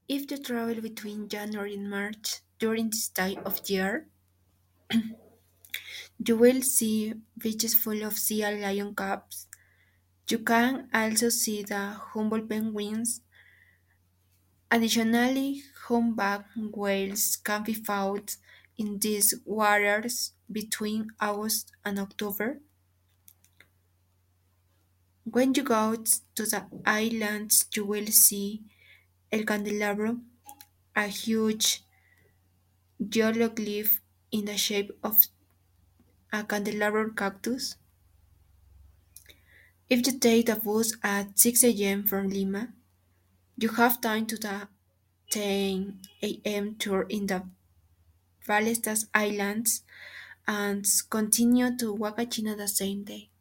If you travel between January and March during this time of year, you will see beaches full of sea lion cubs. You can also see the Humboldt penguins. Additionally, humpback whales can be found in these waters between August and October. When you go to the islands, you will see El Candelabro, a huge geoglyph in the shape of a candelabro cactus. If you take the bus at 6 a.m. from Lima, you have time to the 10 a.m. tour in the Ballestas Islands and continue to Huacachina the same day.